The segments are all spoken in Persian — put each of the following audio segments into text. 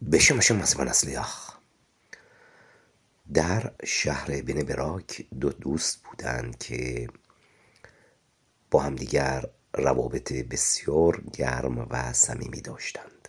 Beşim از اصلیاخ. در شهر بن براک دو دوست بودند که با همدیگر روابط بسیار گرم و صمیمی داشتند.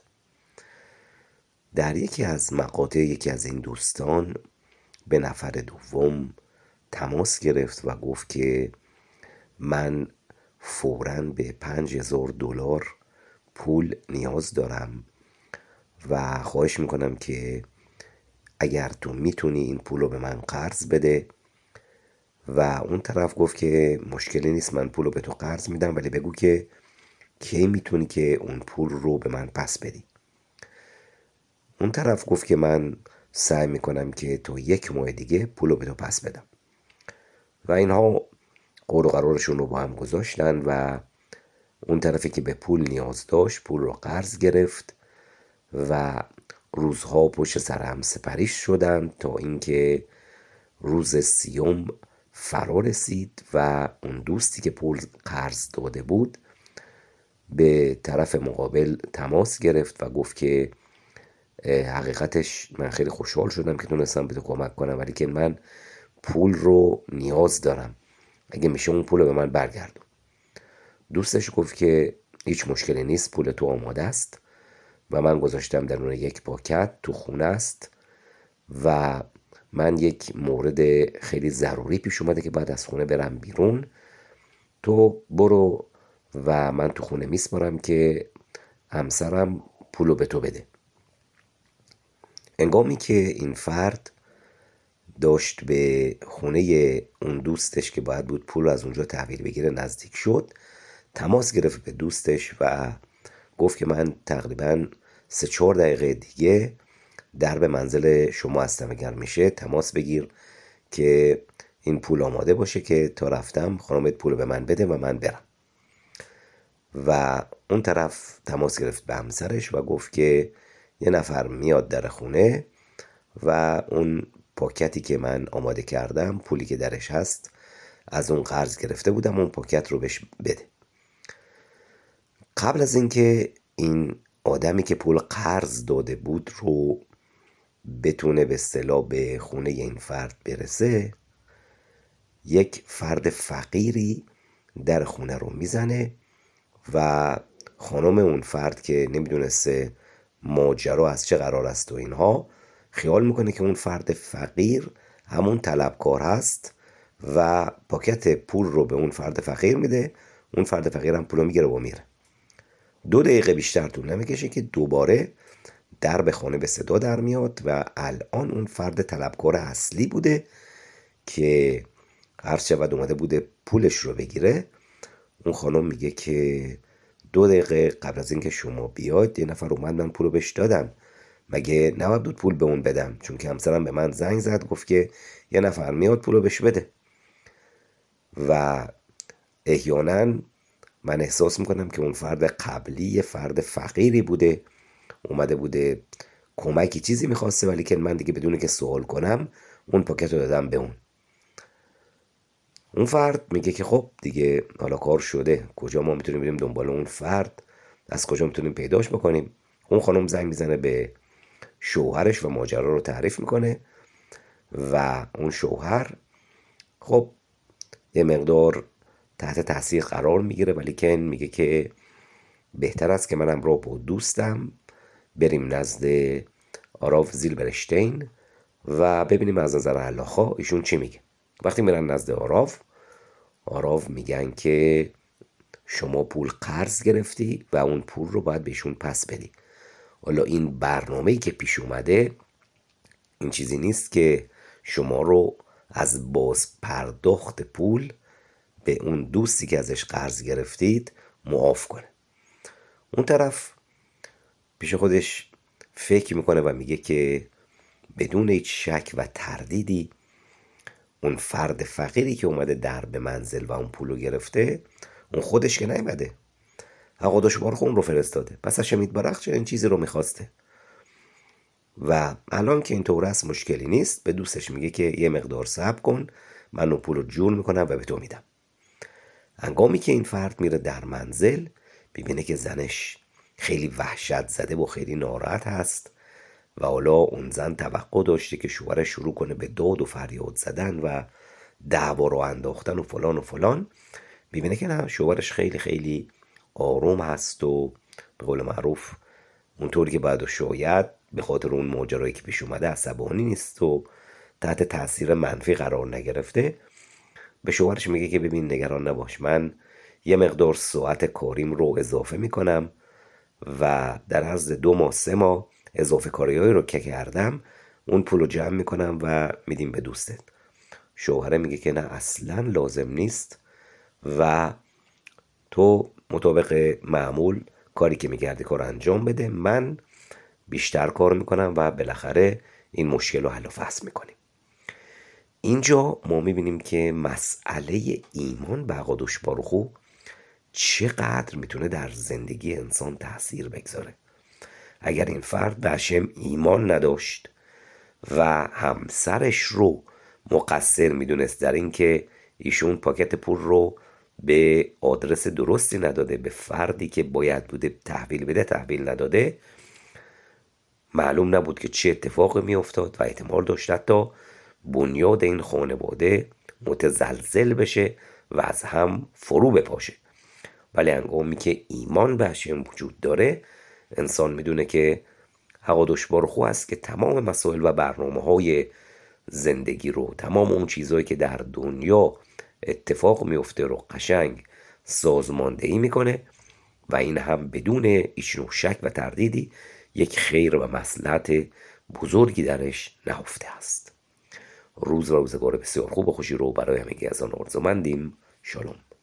در یکی از مقاطع یکی از این دوستان به نفر دوم تماس گرفت و گفت که من فوراً به $5000 پول نیاز دارم و خواهش میکنم که اگر تو میتونی این پول رو به من قرض بده. و اون طرف گفت که مشکلی نیست، من پول رو به تو قرض میدم، ولی بگو که کی میتونی که اون پول رو به من پس بدی. اون طرف گفت که من سعی میکنم که تو 1 ماه دیگه پول رو به تو پس بدم. و اینها قول و قرارشون رو با هم گذاشتن و اون طرفی که به پول نیاز داشت پول رو قرض گرفت و روزها پشت سر هم سپریش شدن تا اینکه روز 30 فرا رسید و اون دوستی که پول قرض داده بود به طرف مقابل تماس گرفت و گفت که حقیقتش من خیلی خوشحال شدم که تونستم به تو کمک کنم، ولی که من پول رو نیاز دارم، اگه میشه اون پول رو به من برگردون. دوستش گفت که هیچ مشکلی نیست، پول تو آماده است و من گذاشتم در اون یک پاکت تو خونه است و من یک مورد خیلی ضروری پیش اومده که بعد از خونه برم بیرون، تو برو و من تو خونه میسپارم که همسرم پولو به تو بده. هنگامی که این فرد داشت به خونه اون دوستش که باید بود پول از اونجا تحویل بگیره نزدیک شد، تماس گرفت به دوستش و گفت که من تقریباً 3-4 دقیقه دیگه در به منزل شما هستم، اگر میشه تماس بگیر که این پول آماده باشه که تا رفتم خانمت پول به من بده و من برم. و اون طرف تماس گرفت به همسرش و گفت که یه نفر میاد در خونه و اون پاکتی که من آماده کردم، پولی که درش هست، از اون قرض گرفته بودم، اون پاکت رو بهش بده. قبل از اینکه این آدمی که پول قرض داده بود رو بتونه به اصطلاح به خونه این فرد برسه، یک فرد فقیری در خونه رو میزنه و خانم اون فرد که نمیدونسته ماجرا از چه قرار است و اینها، خیال میکنه که اون فرد فقیر همون طلبکار هست و پاکت پول رو به اون فرد فقیر میده. اون فرد فقیر هم پول رو میگیره و میره. 2 دقیقه بیشتر طول نمیکشه که دوباره در به خانه به صدا در میاد و الان اون فرد طلبکار اصلی بوده که هر شود اومده بوده پولش رو بگیره. اون خانم میگه که 2 دقیقه قبل از اینکه شما بیاید یه نفر اومد، من پول رو بهش دادم، مگه نباید بود پول به اون بدم؟ چون که همسرم به من زنگ زد گفت که یه نفر میاد پول رو بهش بده. و احیانا من احساس میکنم که اون فرد قبلی یه فرد فقیری بوده، اومده بوده کمکی چیزی میخواسته، ولی که من دیگه بدون که سوال کنم اون پاکت رو دادم به اون. اون فرد میگه که خب دیگه حالا کار شده، کجا ما میتونیم بریم دنبال اون فرد، از کجا میتونیم پیداش بکنیم؟ اون خانم زنگ میزنه به شوهرش و ماجرا رو تعریف میکنه و اون شوهر خب یه مقدار تحت تاثیر قرار میگیره، ولی که میگه که بهتر است که منم را با دوستم بریم نزد آراف زیلبرشتین و ببینیم از نظر علاخا ایشون چی میگه. وقتی میرن نزد آراف میگن که شما پول قرض گرفتی و اون پول رو باید بهشون پس بدی. حالا این برنامه‌ای که پیش اومده این چیزی نیست که شما رو از باز پرداخت پول به اون دوستی که ازش قرض گرفتید معاف کنه. اون طرف پیش خودش فکر میکنه و میگه که بدون هیچ شک و تردیدی اون فرد فقیری که اومده در به منزل و اون پولو گرفته، اون خودش که نیومده، حقاداش بارخ اون رو فرستاده، پس از شمید برخ این چیزی رو میخواسته. و الان که اینطور است مشکلی نیست، به دوستش میگه که یه مقدار صبر کن، من اون پولو جور میکنم و به تو میدم. هنگامی که این فرد میره در منزل، ببینه که زنش خیلی وحشت زده و خیلی ناراحت هست و حالا اون زن توقع داشته که شوهرش شروع کنه به داد و فریاد زدن و دعوا رو انداختن و فلان و فلان. میبینه که نه، شوهرش خیلی خیلی آروم هست و به قول معروف اونطوری که باید و شاید به خاطر اون ماجرایی که پیش اومده عصبانی نیست و تحت تاثیر منفی قرار نگرفته. به شوهرش میگه که ببین نگران نباش، من یه مقدار ساعت کاریم رو اضافه میکنم و در عرض 2 ماه 3 ماه اضافه کاریایی رو که کردم اون پول رو جمع میکنم و میدیم به دوستت. شوهره میگه که نه اصلا لازم نیست و تو مطابق معمول کاری که میگردی کار انجام بده، من بیشتر کار میکنم و بالاخره این مشکل رو حل و فصل میکنیم. اینجا ما میبینیم که مسئله ایمان به آقا دشبارخو چقدر میتونه در زندگی انسان تأثیر بگذاره. اگر این فرد به هشم ایمان نداشت و همسرش رو مقصر میدونست در این که ایشون پاکت پول رو به آدرس درستی نداده، به فردی که باید بوده تحویل بده تحویل نداده، معلوم نبود که چه اتفاقی میافتاد و احتمال داشت حتی بنیاد این خانواده متزلزل بشه و از هم فرو بپاشه. ولی هنگامی که ایمان به هشم وجود داره، انسان میدونه که حقا دشبارخو است که تمام مسائل و برنامه‌های زندگی رو، تمام اون چیزهایی که در دنیا اتفاق میفته رو قشنگ سازماندهی میکنه و این هم بدون هیچ نوع شک و تردیدی یک خیر و مصلحت بزرگی درش نهفته است. روز و روزگار بسیار خوب و خوشی رو برای همگی از آن آرزومندیم. شالوم.